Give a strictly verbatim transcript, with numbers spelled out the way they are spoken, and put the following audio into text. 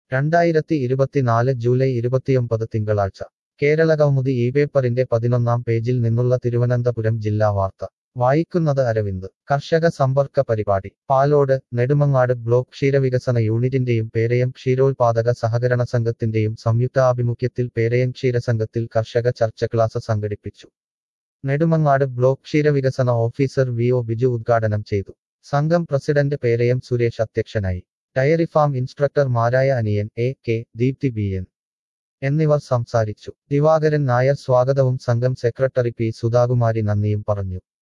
രണ്ടായിരത്തി ഇരുപത്തിനാല് ജൂലൈ ഇരുപത്തിയൊമ്പത് തിങ്കളാഴ്ച കേരളകൗമുദി ഈ പേപ്പറിന്റെ പതിനൊന്നാം പേജിൽ നിന്നുള്ള തിരുവനന്തപുരം ജില്ലാ വാർത്ത വായിക്കുന്നത് അരവിന്ദ് കർഷക സമ്പർക്ക പരിപാടി പാലോട് നെടുമങ്ങാട് ബ്ലോക്ക് ക്ഷീരവികസന യൂണിറ്റിന്റെയും പേരയം ക്ഷീരോത്പാദക സഹകരണ സംഘത്തിന്റെയും സംയുക്താഭിമുഖ്യത്തിൽ പേരയം ക്ഷീരസംഘത്തിൽ കർഷക ചർച്ച ക്ലാസ് സംഘടിപ്പിച്ചു. നെടുമങ്ങാട് ബ്ലോക്ക് ക്ഷീരവികസന ഓഫീസർ വി ഒ ബിജു ഉദ്ഘാടനം ചെയ്തു. സംഘം പ്രസിഡന്റ് പേരയം സുരേഷ് അധ്യക്ഷനായി. ഡയറി ഫാം ഇൻസ്ട്രക്ടർമാരായ Aniyan A K, Deepthi B N എന്നിവർ സംസാരിച്ചു. ദിവാകരൻ നായർ സ്വാഗതവും സംഘം സെക്രട്ടറി പി സുധാകുമാരി നന്ദിയും പറഞ്ഞു.